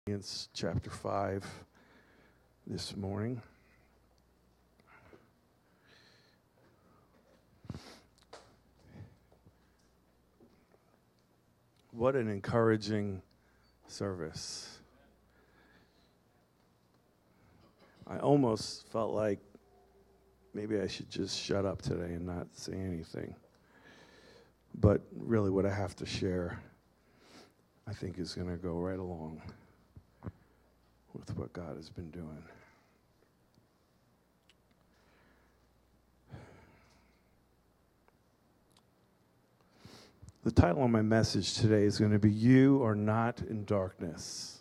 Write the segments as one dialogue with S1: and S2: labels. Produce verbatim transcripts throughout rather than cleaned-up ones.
S1: Philippians chapter five this morning. What an encouraging service. I almost felt like maybe I should just shut up today and not say anything. But really what I have to share, I think, is going to go right along with what God has been doing. The title of my message today is going to be, You Are Not in Darkness.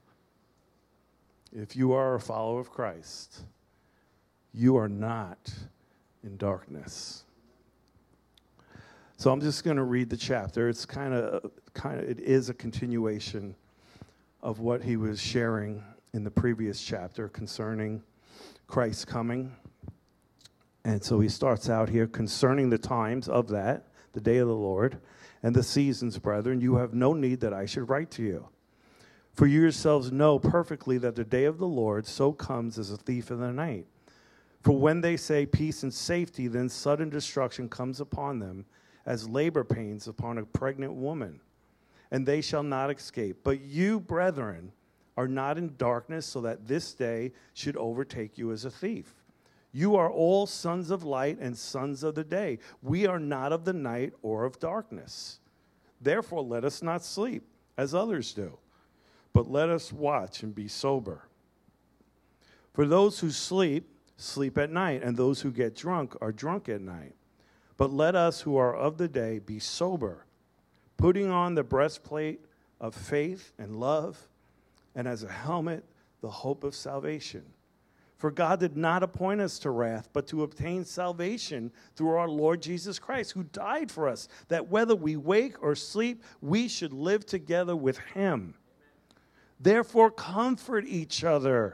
S1: If you are a follower of Christ, you are not in darkness. So I'm just going to read the chapter. It's kind of, kind of, it is a continuation of what he was sharing in the previous chapter concerning Christ's coming. And so he starts out here concerning the times of that, the day of the Lord, and the seasons, brethren, you have no need that I should write to you. For you yourselves know perfectly that the day of the Lord so comes as a thief in the night. For when they say peace and safety, then sudden destruction comes upon them as labor pains upon a pregnant woman, and they shall not escape. But you, brethren, are not in darkness, so that this day should overtake you as a thief. You are all sons of light and sons of the day. We are not of the night or of darkness. Therefore, let us not sleep, as others do, but let us watch and be sober. For those who sleep, sleep at night, and those who get drunk are drunk at night. But let us who are of the day be sober, putting on the breastplate of faith and love, and as a helmet, the hope of salvation. For God did not appoint us to wrath, but to obtain salvation through our Lord Jesus Christ, who died for us, that whether we wake or sleep, we should live together with him. Therefore, comfort each other.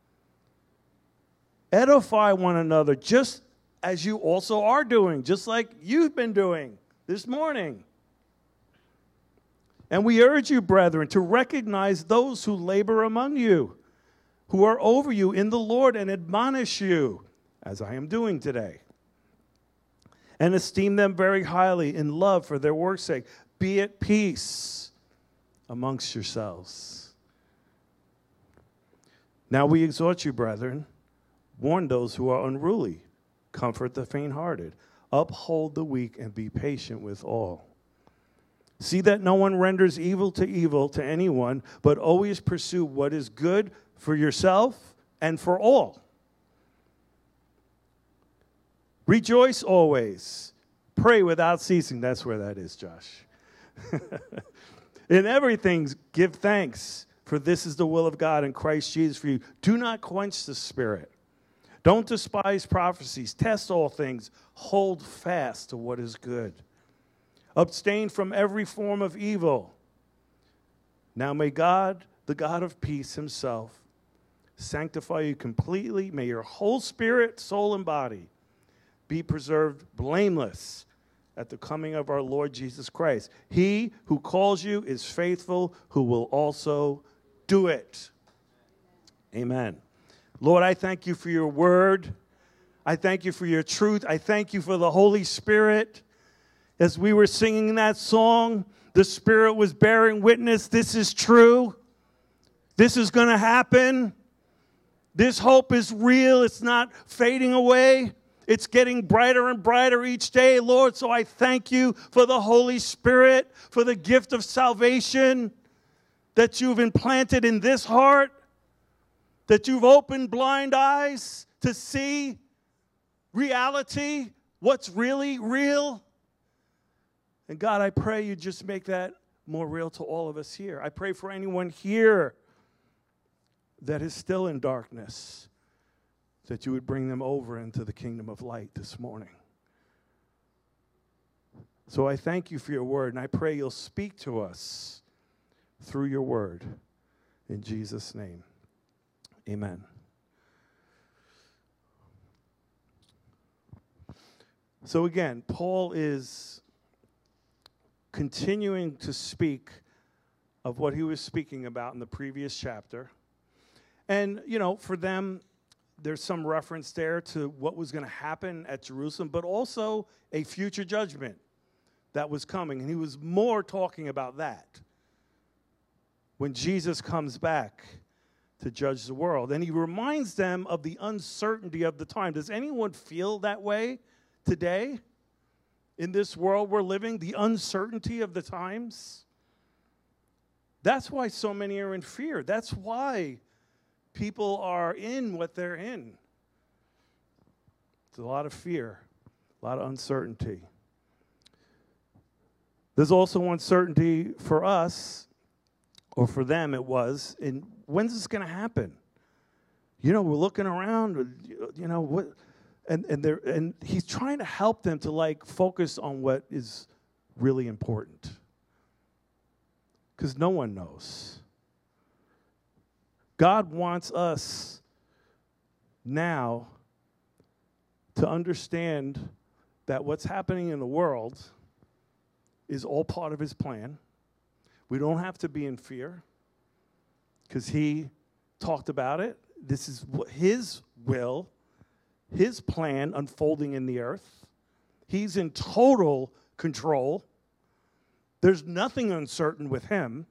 S1: Edify one another, just as you also are doing, just like you've been doing this morning. And we urge you, brethren, to recognize those who labor among you, who are over you in the Lord, and admonish you, as I am doing today. And esteem them very highly in love for their work's sake. Be at peace amongst yourselves. Now we exhort you, brethren, warn those who are unruly, comfort the faint-hearted, uphold the weak, and be patient with all. See that no one renders evil to evil to anyone, but always pursue what is good for yourself and for all. Rejoice always. Pray without ceasing. That's where that is, Josh. In everything, give thanks, for this is the will of God in Christ Jesus for you. Do not quench the Spirit. Don't despise prophecies. Test all things. Hold fast to what is good. Abstain from every form of evil. Now may God, the God of peace himself, sanctify you completely. May your whole spirit, soul, and body be preserved blameless at the coming of our Lord Jesus Christ. He who calls you is faithful, who will also do it. Amen. Lord, I thank you for your word. I thank you for your truth. I thank you for the Holy Spirit. As we were singing that song, the Spirit was bearing witness. This is true. This is going to happen. This hope is real. It's not fading away. It's getting brighter and brighter each day, Lord. So I thank you for the Holy Spirit, for the gift of salvation that you've implanted in this heart, that you've opened blind eyes to see reality, what's really real. And God, I pray you just make that more real to all of us here. I pray for anyone here that is still in darkness, that you would bring them over into the kingdom of light this morning. So I thank you for your word, and I pray you'll speak to us through your word. In Jesus' name, amen. So again, Paul is continuing to speak of what he was speaking about in the previous chapter. And, you know, for them, there's some reference there to what was going to happen at Jerusalem, but also a future judgment that was coming. And he was more talking about that when Jesus comes back to judge the world. And he reminds them of the uncertainty of the time. Does anyone feel that way today in this world we're living? The uncertainty of the times? That's why so many are in fear. That's why people are in what they're in. It's a lot of fear, a lot of uncertainty. There's also uncertainty for us, or for them it was, in when's this going to happen? You know, we're looking around, you know, what, and and they're and he's trying to help them to like focus on what is really important. Because no one knows. God wants us now to understand that what's happening in the world is all part of his plan. We don't have to be in fear because he talked about it. This is his will, his plan unfolding in the earth. He's in total control. There's nothing uncertain with him.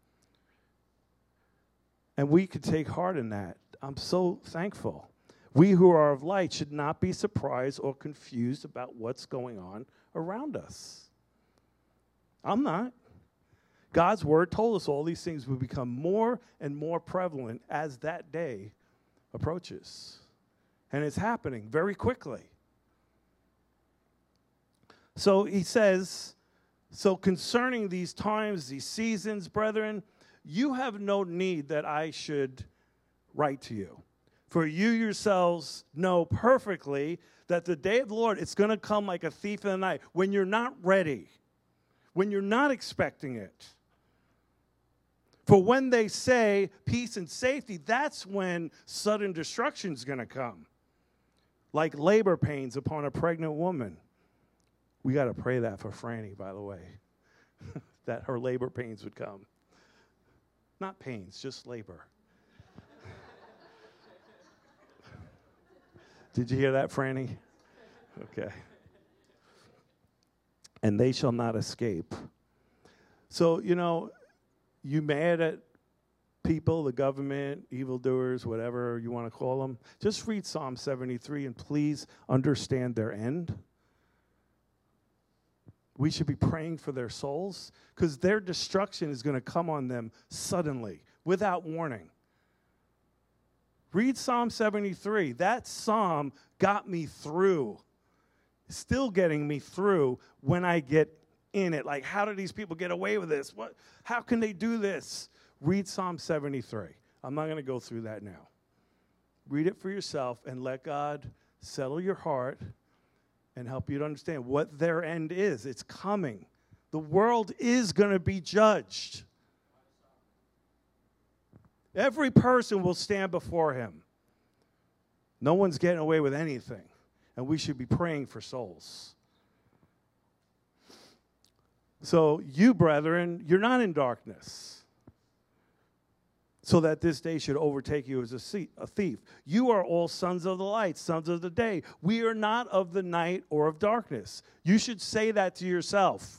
S1: And we could take heart in that. I'm so thankful. We who are of light should not be surprised or confused about what's going on around us. I'm not. God's word told us all these things will become more and more prevalent as that day approaches. And it's happening very quickly. So he says, so concerning these times, these seasons, brethren, you have no need that I should write to you. For you yourselves know perfectly that the day of the Lord, it's going to come like a thief in the night, when you're not ready, when you're not expecting it. For when they say peace and safety, that's when sudden destruction is going to come, like labor pains upon a pregnant woman. We got to pray that for Franny, by the way, that her labor pains would come. Not pains, just labor. Did you hear that, Franny? Okay. And they shall not escape. So, you know, you mad at people, the government, evildoers, whatever you want to call them, just read Psalm seventy-three and please understand their end. We should be praying for their souls because their destruction is going to come on them suddenly, without warning. Read Psalm seventy-three. That psalm got me through, still getting me through when I get in it. Like, how do these people get away with this? What? How can they do this? Read Psalm seventy-three. I'm not going to go through that now. Read it for yourself and let God settle your heart and help you to understand what their end is. It's coming. The world is going to be judged. Every person will stand before him. No one's getting away with anything. And we should be praying for souls. So you, brethren, you're not in darkness, so that this day should overtake you as a thief. You are all sons of the light, sons of the day. We are not of the night or of darkness. You should say that to yourself.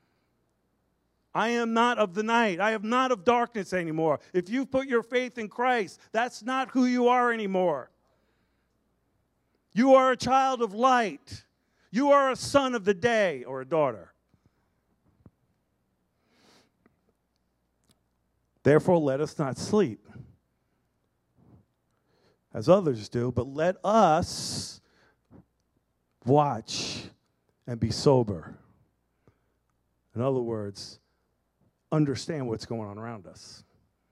S1: I am not of the night. I am not of darkness anymore. If you put your faith in Christ, that's not who you are anymore. You are a child of light. You are a son of the day or a daughter. Therefore, let us not sleep as others do, but let us watch and be sober. In other words, understand what's going on around us.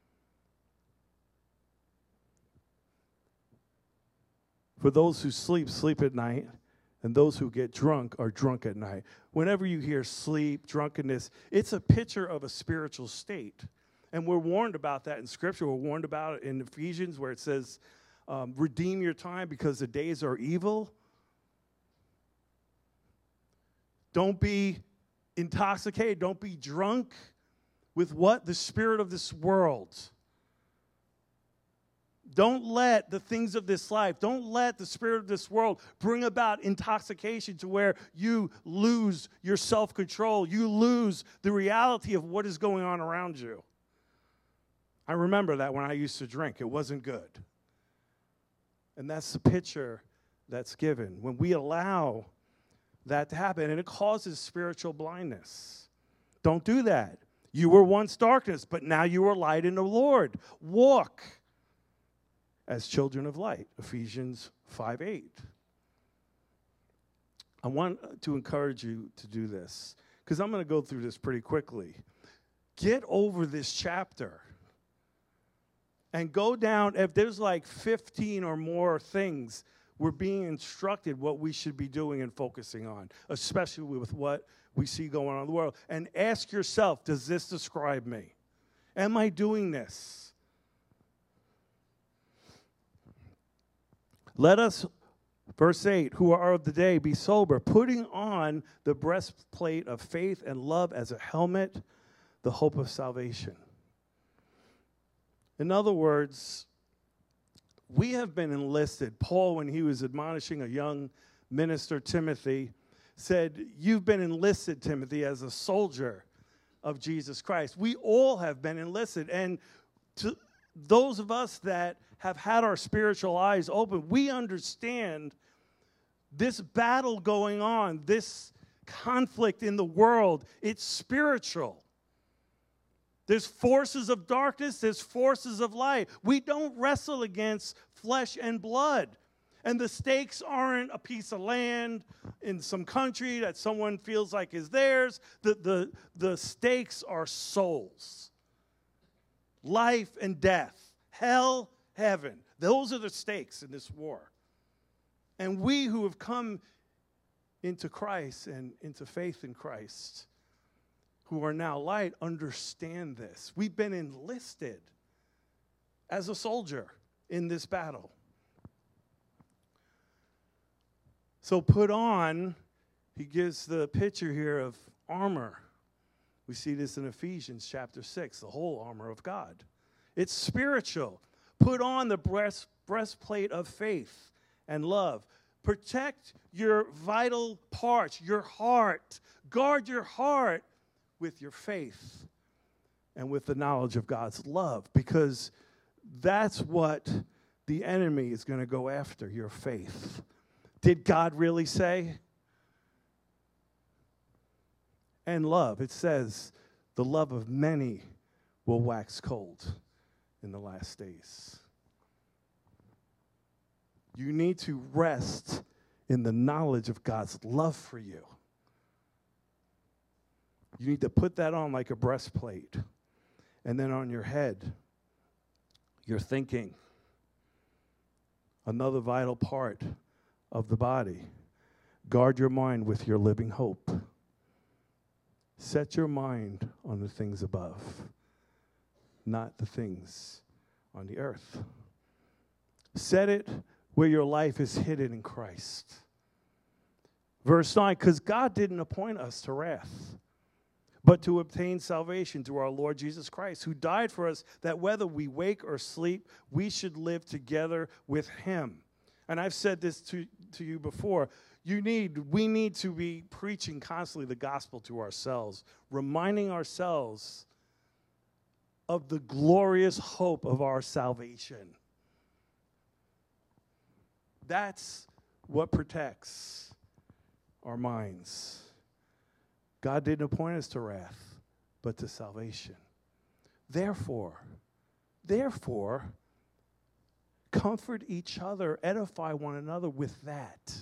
S1: For those who sleep, sleep at night, and those who get drunk are drunk at night. Whenever you hear sleep, drunkenness, it's a picture of a spiritual state. And we're warned about that in Scripture. We're warned about it in Ephesians where it says, um, redeem your time because the days are evil. Don't be intoxicated. Don't be drunk. with what? The spirit of this world. Don't let the things of this life, don't let the spirit of this world bring about intoxication to where you lose your self-control. You lose the reality of what is going on around you. I remember that when I used to drink. It wasn't good. And that's the picture that's given. When we allow that to happen, and it causes spiritual blindness. Don't do that. You were once darkness, but now you are light in the Lord. Walk as children of light, Ephesians five eight. I want to encourage you to do this, because I'm going to go through this pretty quickly. Get over this chapter and go down. If there's like fifteen or more things we're being instructed what we should be doing and focusing on, especially with what we see going on in the world, and ask yourself, does this describe me? Am I doing this? Let us, verse eight, who are of the day, be sober, putting on the breastplate of faith and love as a helmet, the hope of salvation. In other words, we have been enlisted. Paul, when he was admonishing a young minister, Timothy, said, you've been enlisted, Timothy, as a soldier of Jesus Christ. We all have been enlisted. And to those of us that have had our spiritual eyes open, we understand this battle going on, this conflict in the world, it's spiritual. There's forces of darkness, there's forces of light. We don't wrestle against flesh and blood. And the stakes aren't a piece of land in some country that someone feels like is theirs. The, the, the stakes are souls. Life and death. Hell, heaven. Those are the stakes in this war. And we who have come into Christ and into faith in Christ, who are now light, understand this. We've been enlisted as a soldier in this battle. So put on, he gives the picture here of armor. We see this in Ephesians chapter six, the whole armor of God. It's spiritual. Put on the breast, breastplate of faith and love. Protect your vital parts, your heart. Guard your heart with your faith and with the knowledge of God's love, because that's what the enemy is going to go after, your faith. Did God really say? And love, it says, the love of many will wax cold in the last days. You need to rest in the knowledge of God's love for you. You need to put that on like a breastplate. And then on your head, your thinking. Another vital part of the body. Guard your mind with your living hope. Set your mind on the things above, not the things on the earth. Set it where your life is hidden in Christ. Verse nine, because God didn't appoint us to wrath, but to obtain salvation through our Lord Jesus Christ, who died for us, that whether we wake or sleep, we should live together with him. And I've said this to, to you before. You need, we need to be preaching constantly the gospel to ourselves, reminding ourselves of the glorious hope of our salvation. That's what protects our minds. God didn't appoint us to wrath, but to salvation. Therefore, therefore, comfort each other, edify one another with that.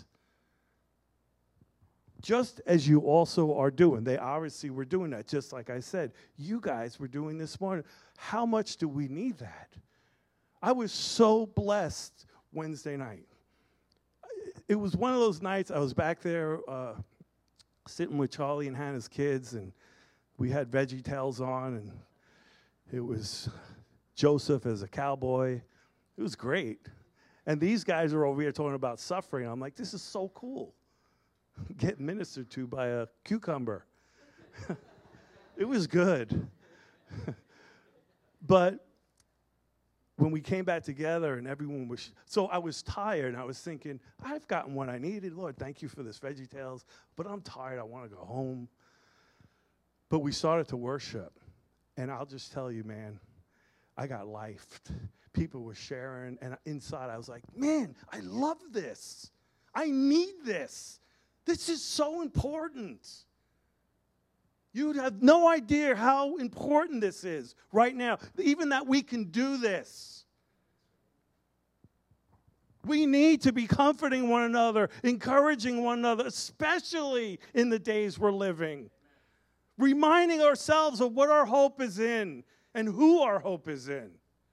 S1: Just as you also are doing. They obviously were doing that, just like I said. You guys were doing this morning. How much do we need that? I was so blessed Wednesday night. It was one of those nights I was back there uh, sitting with Charlie and Hannah's kids, and we had Veggie Tales on, and it was Joseph as a cowboy. It was great. And these guys are over here talking about suffering. I'm like, this is so cool. Getting ministered to by a cucumber. It was good. But when we came back together and everyone was, so I was tired and I was thinking, I've gotten what I needed. Lord, thank you for this VeggieTales, but I'm tired. I want to go home. But we started to worship. And I'll just tell you, man, I got lifed. People were sharing, and inside I was like, man, I love this. I need this. This is so important. You have no idea how important this is right now, even that we can do this. We need to be comforting one another, encouraging one another, especially in the days we're living. Reminding ourselves of what our hope is in and who our hope is in.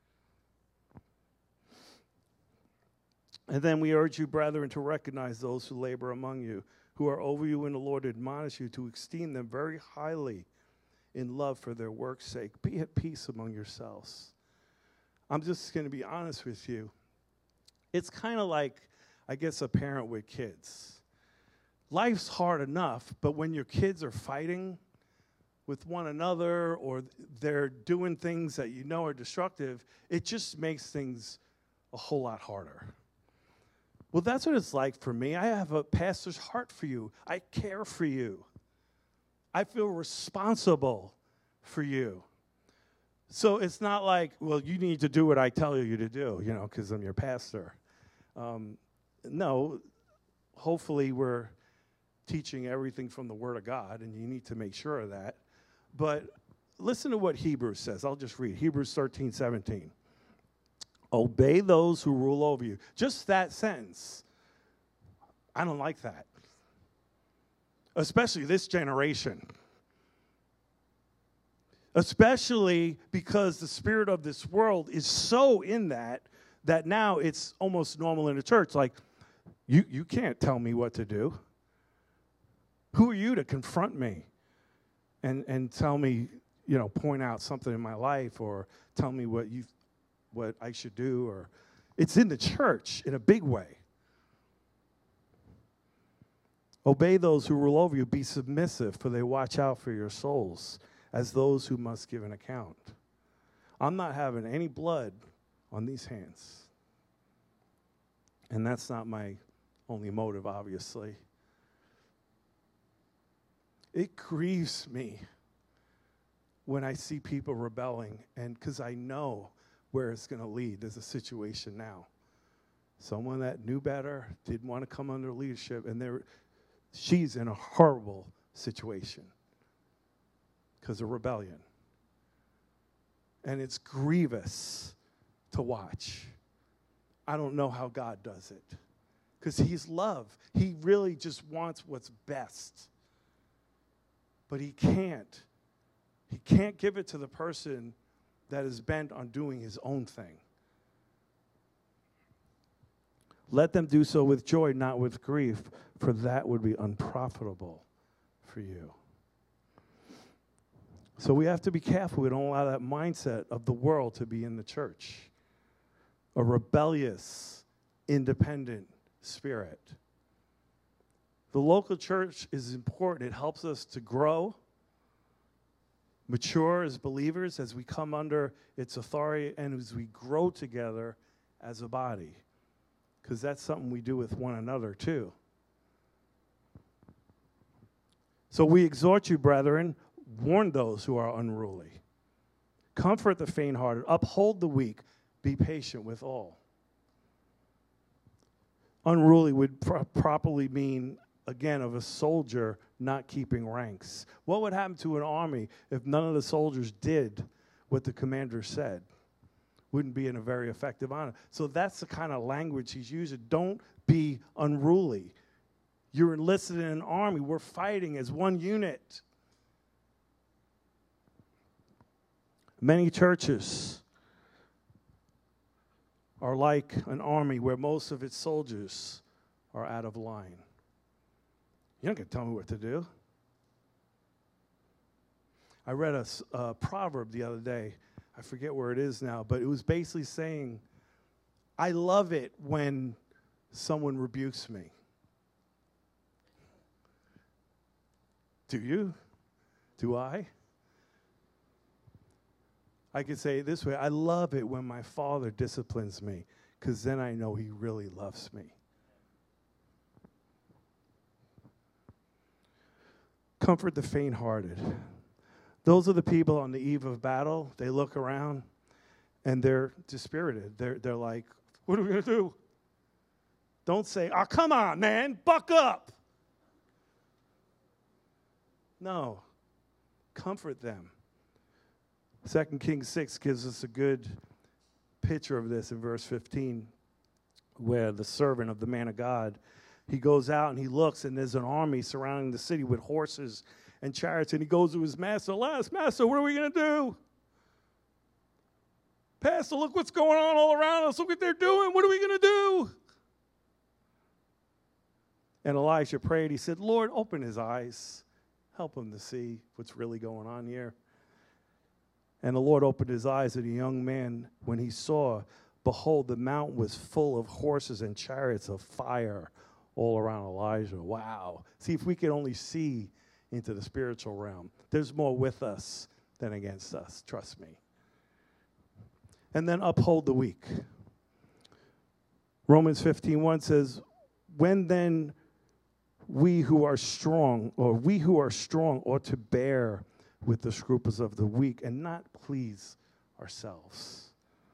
S1: And then we urge you, brethren, to recognize those who labor among you, who are over you in the Lord, admonish you to esteem them very highly in love for their work's sake. Be at peace among yourselves. I'm just going to be honest with you. It's kind of like, I guess, a parent with kids. Life's hard enough, but when your kids are fighting with one another or they're doing things that you know are destructive, it just makes things a whole lot harder. Well, that's what it's like for me. I have a pastor's heart for you. I care for you. I feel responsible for you. So it's not like, well, you need to do what I tell you to do, you know, because I'm your pastor. Um, no, hopefully we're teaching everything from the Word of God, and you need to make sure of that. But listen to what Hebrews says. I'll just read Hebrews thirteen seventeen. Obey those who rule over you. Just that sentence. I don't like that. Especially this generation. Especially because the spirit of this world is so in that, that now it's almost normal in the church. Like, you, you can't tell me what to do. Who are you to confront me and, and tell me, you know, point out something in my life or tell me what you what I should do? Or it's in the church in a big way. Obey those who rule over you. Be submissive, for they watch out for your souls as those who must give an account. I'm not having any blood on these hands. And that's not my only motive, obviously. It grieves me when I see people rebelling, and because I know where it's going to lead. There's a situation now. Someone that knew better, didn't want to come under leadership, and they're, she's in a horrible situation because of rebellion. And it's grievous to watch. I don't know how God does it because he's love. He really just wants what's best. But he can't. He can't give it to the person that is bent on doing his own thing. Let them do so with joy, not with grief, for that would be unprofitable for you. So we have to be careful. We don't allow that mindset of the world to be in the church. A rebellious, independent spirit. The local church is important. It helps us to grow, mature as believers as we come under its authority and as we grow together as a body. Because that's something we do with one another too. So we exhort you, brethren, warn those who are unruly. Comfort the faint-hearted, uphold the weak, be patient with all. Unruly would pro- properly mean, again, of a soldier not keeping ranks. What would happen to an army if none of the soldiers did what the commander said? Wouldn't be in a very effective honor. So that's the kind of language he's using. Don't be unruly. You're enlisted in an army. We're fighting as one unit. Many churches are like an army where most of its soldiers are out of line. You're not going to tell me what to do. I read a uh, proverb the other day. I forget where it is now, but it was basically saying, I love it when someone rebukes me. Do you? Do I? I could say it this way: I love it when my father disciplines me, because then I know he really loves me. Comfort the faint-hearted. Those are the people on the eve of battle. They look around, and they're dispirited. They're, they're like, what are we going to do? Don't say, oh, come on, man, buck up. No. Comfort them. Second Kings six gives us a good picture of this in verse fifteen, where the servant of the man of God, he goes out and he looks, and there's an army surrounding the city with horses and chariots, and he goes to his master, alas, master, what are we going to do? Pastor, look what's going on all around us. Look what they're doing. What are we going to do? And Elijah prayed. He said, Lord, open his eyes. Help him to see what's really going on here. And the Lord opened his eyes, and a young man, when he saw, behold, the mountain was full of horses and chariots of fire all around Elijah. Wow. See, if we could only see into the spiritual realm, there's more with us than against us. Trust me. And then uphold the weak. Romans fifteen one says, when then we who are strong, or we who are strong ought to bear with the scruples of the weak and not please ourselves.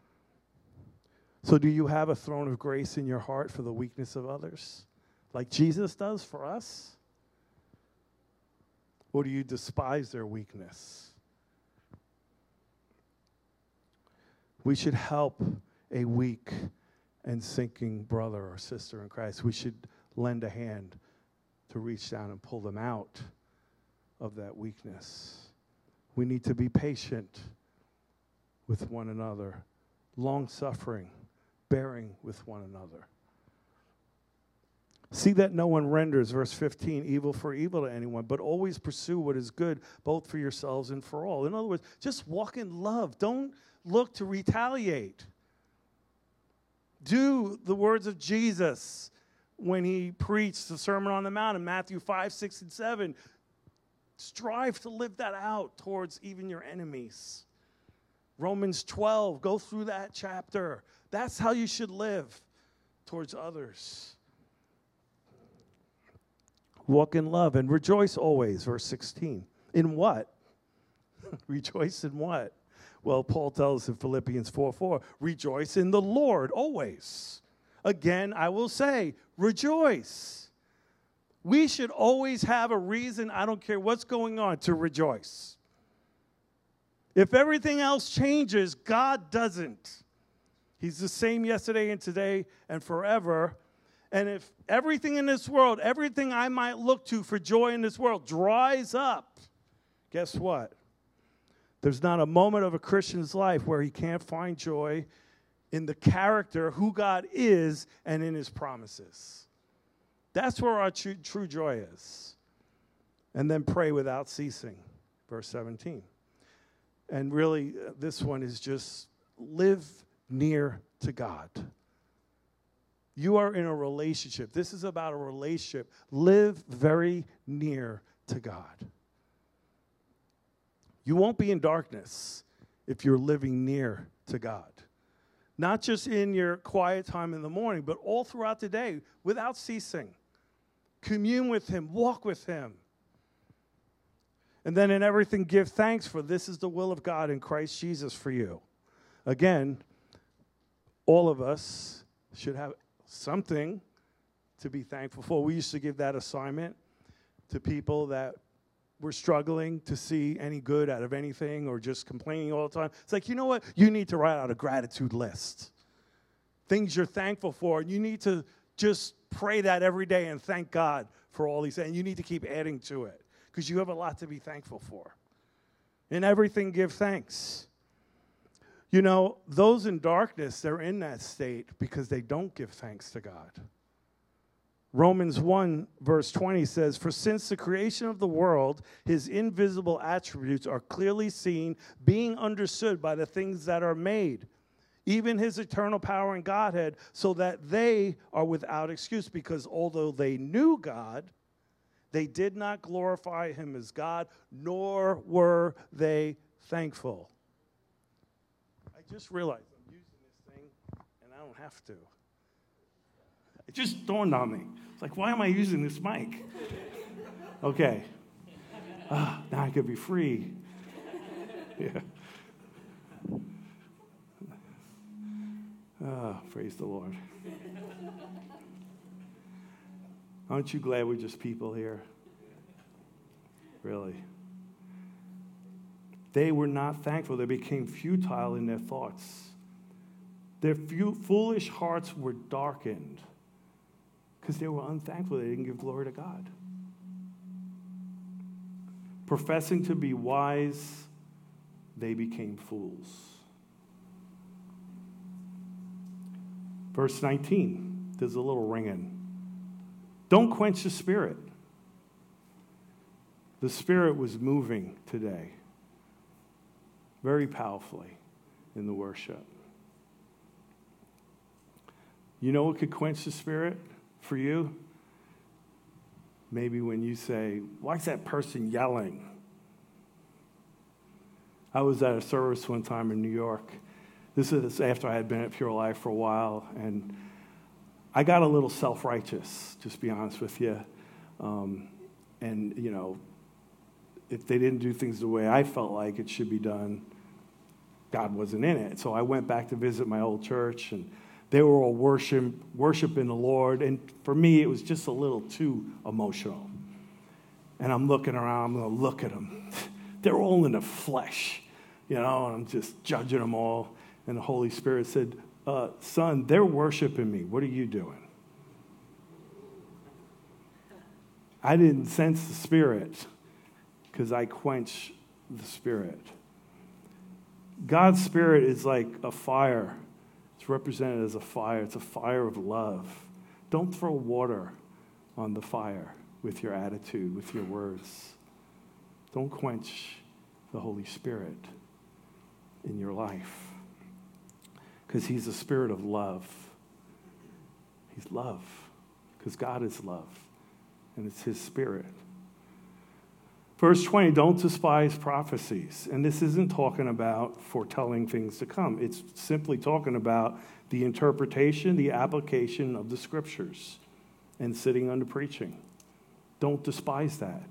S1: So do you have a throne of grace in your heart for the weakness of others, like Jesus does for us? Or do you despise their weakness? We should help a weak and sinking brother or sister in Christ. We should lend a hand to reach down and pull them out of that weakness. We need to be patient with one another, long-suffering, bearing with one another. See that no one renders, verse fifteen, evil for evil to anyone, but always pursue what is good, both for yourselves and for all. In other words, just walk in love. Don't look to retaliate. Do the words of Jesus when he preached the Sermon on the Mount in Matthew five, six, and seven. Strive to live that out towards even your enemies. Romans twelve, go through that chapter. That's how you should live towards others. Walk in love and rejoice always, verse sixteen. In what? Rejoice in what? Well, Paul tells us in Philippians four four, rejoice in the Lord always. Again, I will say, rejoice. We should always have a reason, I don't care what's going on, to rejoice. If everything else changes, God doesn't. He's the same yesterday and today and forever. And if everything in this world, everything I might look to for joy in this world dries up, guess what? There's not a moment of a Christian's life where he can't find joy in the character, who God is, and in his promises. That's where our true, true joy is. And then pray without ceasing, verse seventeen. And really, uh, this one is just live near to God. You are in a relationship. This is about a relationship. Live very near to God. You won't be in darkness if you're living near to God. Not just in your quiet time in the morning, but all throughout the day without ceasing. Commune with him. Walk with him. And then in everything give thanks, for this is the will of God in Christ Jesus for you. Again, all of us should have something to be thankful for. We used to give that assignment to people that were struggling to see any good out of anything or just complaining all the time. It's like, you know what? You need to write out a gratitude list. Things you're thankful for. And you need to just pray that every day and thank God for all these things. And you need to keep adding to it because you have a lot to be thankful for. In everything, give thanks. You know, those in darkness, they're in that state because they don't give thanks to God. Romans one, verse twenty says, for since the creation of the world, his invisible attributes are clearly seen, being understood by the things that are made, even his eternal power and Godhead, so that they are without excuse, because although they knew God, they did not glorify him as God, nor were they thankful. just realized I'm using this thing, and I don't have to. It just dawned on me. It's like, why am I using this mic? Okay. Ah, now I could be free. Yeah. Ah, praise the Lord. Aren't you glad we're just people here? Really. They were not thankful. They became futile in their thoughts. Their few, foolish hearts were darkened because they were unthankful. They didn't give glory to God. Professing to be wise, they became fools. Verse nineteen, there's a little ringing. Don't quench the Spirit. The Spirit was moving today very powerfully in the worship. You know what could quench the Spirit for you? Maybe when you say, why is that person yelling? I was at a service one time in New York. This is after I had been at Pure Life for a while, and I got a little self-righteous, just to be honest with you. Um, and, you know, if they didn't do things the way I felt like it should be done, God wasn't in it. So I went back to visit my old church, and they were all worship, worshiping the Lord. And for me, it was just a little too emotional. And I'm looking around, I'm going to look at them. They're all in the flesh, you know, and I'm just judging them all. And the Holy Spirit said, uh, son, they're worshiping me. What are you doing? I didn't sense the Spirit because I quench the Spirit. God's Spirit is like a fire. It's represented as a fire. It's a fire of love. Don't throw water on the fire with your attitude, with your words. Don't quench the Holy Spirit in your life because he's a spirit of love. He's love because God is love, and it's his Spirit. Verse twenty, don't despise prophecies. And this isn't talking about foretelling things to come. It's simply talking about the interpretation, the application of the Scriptures and sitting under preaching. Don't despise that.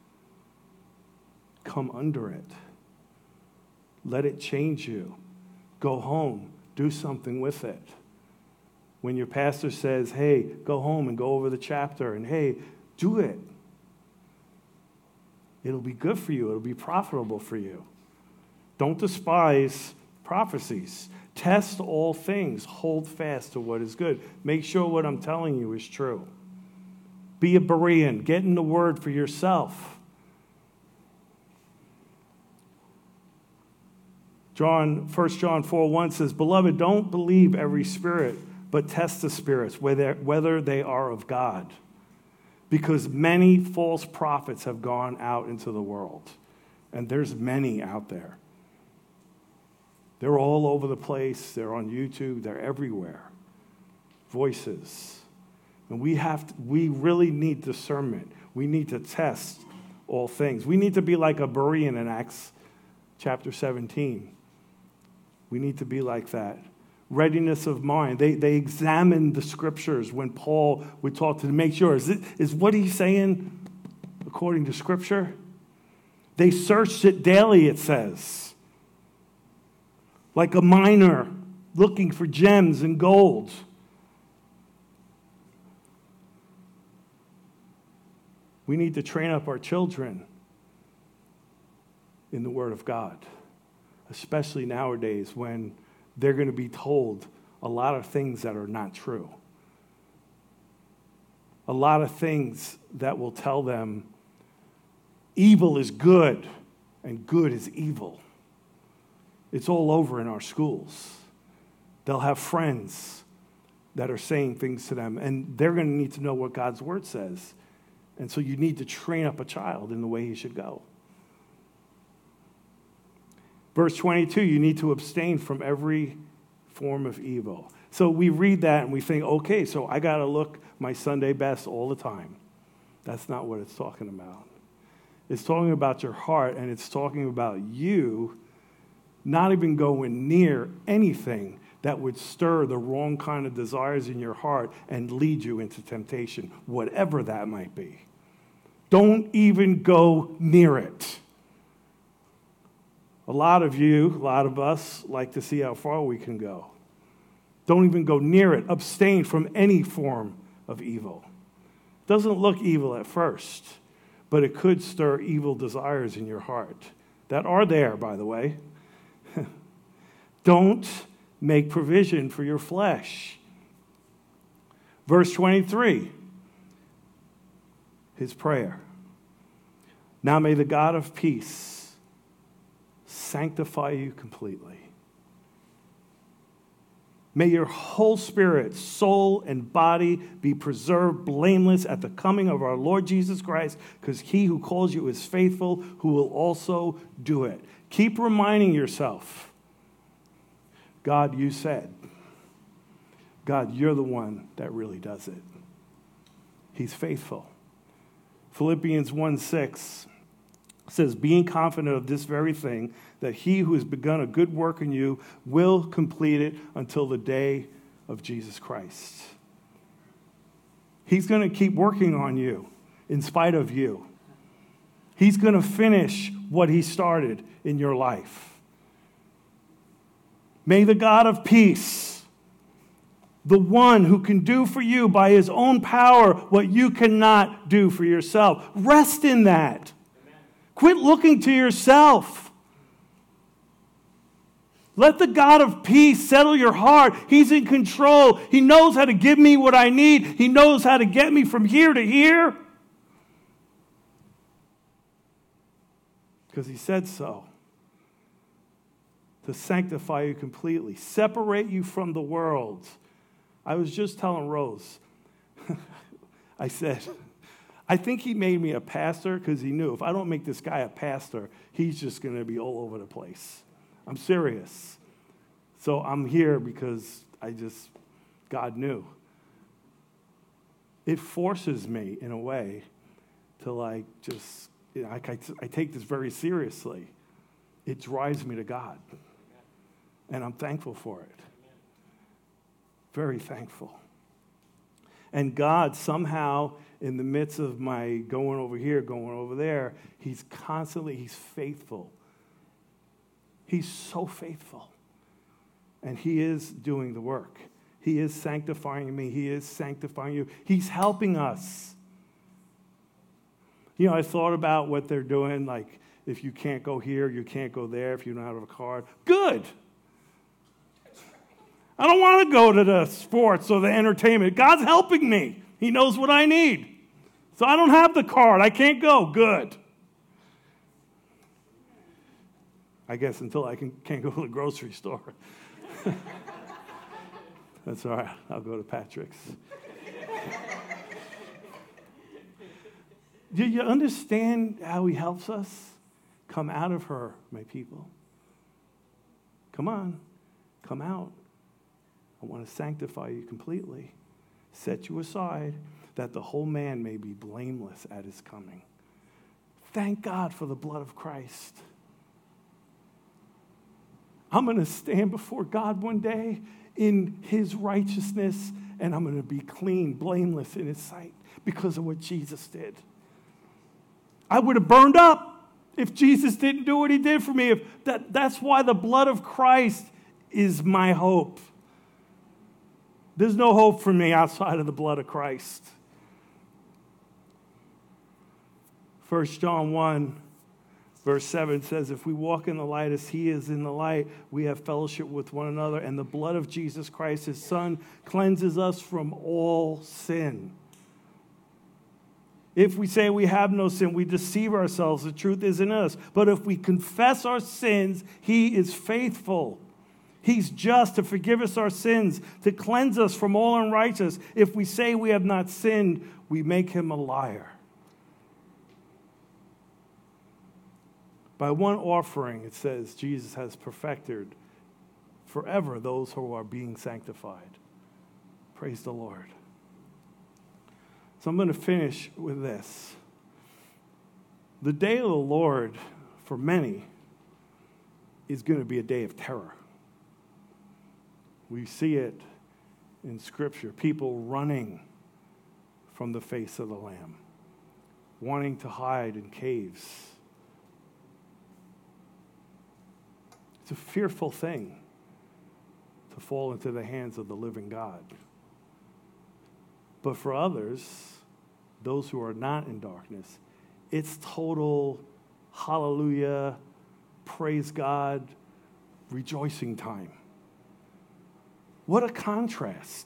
S1: Come under it. Let it change you. Go home. Do something with it. When your pastor says, hey, go home and go over the chapter, and hey, do it. It'll be good for you. It'll be profitable for you. Don't despise prophecies. Test all things. Hold fast to what is good. Make sure what I'm telling you is true. Be a Berean. Get in the Word for yourself. John, First John four one says, beloved, don't believe every spirit, but test the spirits, whether, whether they are of God. Because many false prophets have gone out into the world. And there's many out there. They're all over the place. They're on YouTube. They're everywhere. Voices. And we have to, we really need discernment. We need to test all things. We need to be like a Berean in Acts chapter seventeen. We need to be like that. Readiness of mind. They they examined the Scriptures when Paul would talk to them, make sure, is, it, is what he's saying according to Scripture? They searched it daily, it says. Like a miner looking for gems and gold. We need to train up our children in the Word of God, especially nowadays when they're going to be told a lot of things that are not true. A lot of things that will tell them evil is good and good is evil. It's all over in our schools. They'll have friends that are saying things to them, and they're going to need to know what God's Word says. And so you need to train up a child in the way he should go. Verse twenty-two, you need to abstain from every form of evil. So we read that and we think, okay, so I got to look my Sunday best all the time. That's not what it's talking about. It's talking about your heart, and it's talking about you not even going near anything that would stir the wrong kind of desires in your heart and lead you into temptation, whatever that might be. Don't even go near it. A lot of you, a lot of us, like to see how far we can go. Don't even go near it. Abstain from any form of evil. Doesn't look evil at first, but it could stir evil desires in your heart that are there, by the way. Don't make provision for your flesh. Verse twenty-three, his prayer. Now may the God of peace sanctify you completely. May your whole spirit, soul, and body be preserved blameless at the coming of our Lord Jesus Christ, because he who calls you is faithful, who will also do it. Keep reminding yourself, God, you said. God, you're the one that really does it. He's faithful. Philippians one six says, being confident of this very thing, that he who has begun a good work in you will complete it until the day of Jesus Christ. He's going to keep working on you in spite of you. He's going to finish what he started in your life. May the God of peace, the one who can do for you by his own power what you cannot do for yourself, rest in that. Quit looking to yourself. Let the God of peace settle your heart. He's in control. He knows how to give me what I need. He knows how to get me from here to here. Because he said so. To sanctify you completely. Separate you from the world. I was just telling Rose. I said, I think he made me a pastor because he knew if I don't make this guy a pastor, he's just going to be all over the place. I'm serious. So I'm here because I just, God knew. It forces me in a way to like just, you know, I, I, I take this very seriously. It drives me to God. And I'm thankful for it. Very thankful. And God somehow, in the midst of my going over here, going over there, he's constantly, he's faithful. He's so faithful. And he is doing the work. He is sanctifying me. He is sanctifying you. He's helping us. You know, I thought about what they're doing, like if you can't go here, you can't go there, if you don't have a card. Good. I don't want to go to the sports or the entertainment. God's helping me. He knows what I need. So I don't have the card. I can't go. Good. I guess until I can, can't go to the grocery store. That's all right. I'll go to Patrick's. Do you understand how he helps us? Come out of her, my people. Come on. Come out. I want to sanctify you completely. Set you aside that the whole man may be blameless at his coming. Thank God for the blood of Christ. I'm going to stand before God one day in his righteousness, and I'm going to be clean, blameless in his sight because of what Jesus did. I would have burned up if Jesus didn't do what he did for me. If that, that's why the blood of Christ is my hope. There's no hope for me outside of the blood of Christ. First John one, verse seven says, if we walk in the light as he is in the light, we have fellowship with one another, and the blood of Jesus Christ, his Son, cleanses us from all sin. If we say we have no sin, we deceive ourselves. The truth is in us. But if we confess our sins, he is faithful. He's just to forgive us our sins, to cleanse us from all unrighteousness. If we say we have not sinned, we make him a liar. By one offering, it says, Jesus has perfected forever those who are being sanctified. Praise the Lord. So I'm going to finish with this. The day of the Lord, for many, is going to be a day of terror. We see it in Scripture, people running from the face of the Lamb, wanting to hide in caves. It's a fearful thing to fall into the hands of the living God. But for others, those who are not in darkness, it's total hallelujah, praise God, rejoicing time. What a contrast.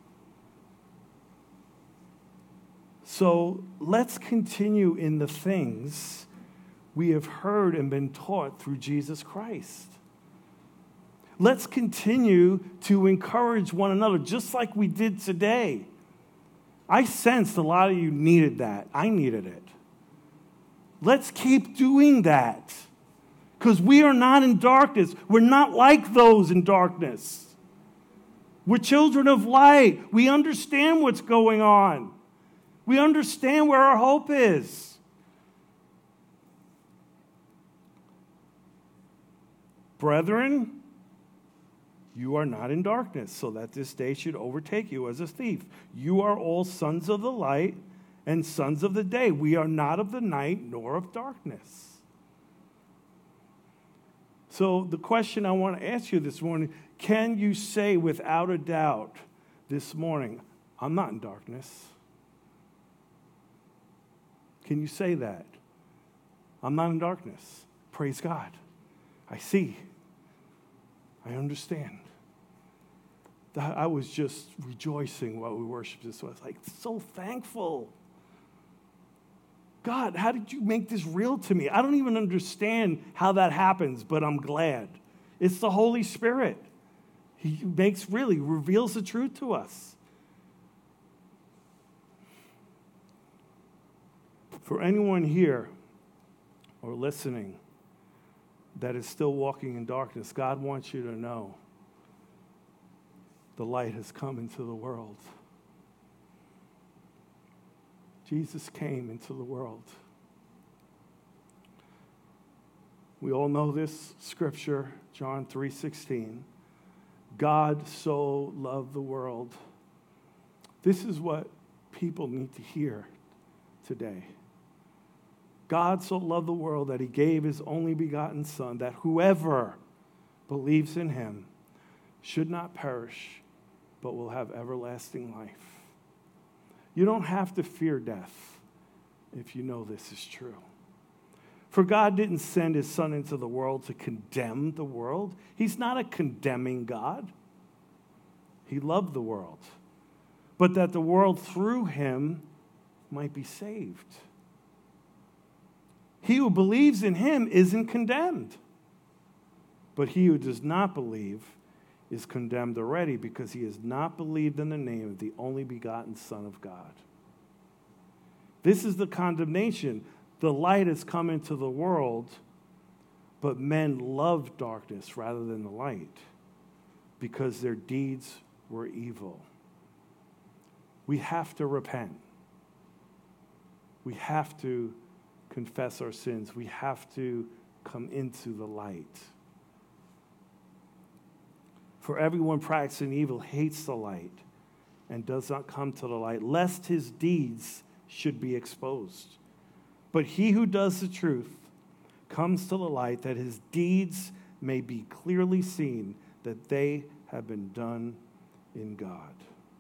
S1: So let's continue in the things we have heard and been taught through Jesus Christ. Let's continue to encourage one another, just like we did today. I sensed a lot of you needed that. I needed it. Let's keep doing that, because we are not in darkness. We're not like those in darkness. We're children of light. We understand what's going on. We understand where our hope is. Brethren, you are not in darkness, so that this day should overtake you as a thief. You are all sons of the light and sons of the day. We are not of the night nor of darkness. So the question I want to ask you this morning, can you say without a doubt this morning, I'm not in darkness? Can you say that? I'm not in darkness. Praise God. I see. I understand. I was just rejoicing while we worshiped this. I was like, so thankful. God, how did you make this real to me? I don't even understand how that happens, but I'm glad. It's the Holy Spirit. He makes really, reveals the truth to us. For anyone here or listening that is still walking in darkness, God wants you to know the light has come into the world. Jesus came into the world. We all know this scripture, John three sixteen. God so loved the world. This is what people need to hear today. God so loved the world that he gave his only begotten Son, that whoever believes in him should not perish, but will have everlasting life. You don't have to fear death if you know this is true. For God didn't send his Son into the world to condemn the world. He's not a condemning God. He loved the world, but that the world through him might be saved. He who believes in him isn't condemned, but he who does not believe is condemned already, because he has not believed in the name of the only begotten Son of God. This is the condemnation. The light has come into the world, but men loved darkness rather than the light, because their deeds were evil. We have to repent. We have to confess our sins. We have to come into the light. For everyone practicing evil hates the light and does not come to the light, lest his deeds should be exposed. But he who does the truth comes to the light, that his deeds may be clearly seen, that they have been done in God.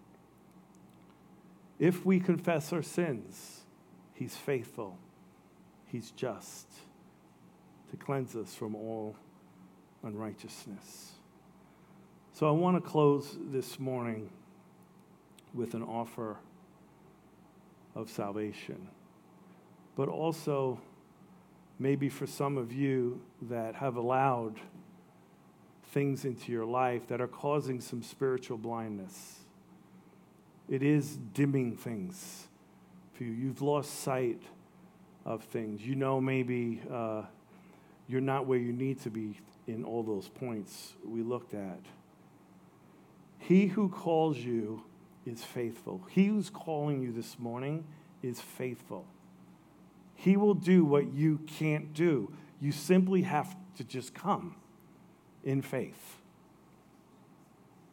S1: If we confess our sins, he's faithful, he's just, to cleanse us from all unrighteousness. So I want to close this morning with an offer of salvation. But also, maybe for some of you that have allowed things into your life that are causing some spiritual blindness. It is dimming things for you. You've lost sight of things. You know maybe uh, you're not where you need to be in all those points we looked at. He who calls you is faithful. He who's calling you this morning is faithful. He will do what you can't do. You simply have to just come. in faith.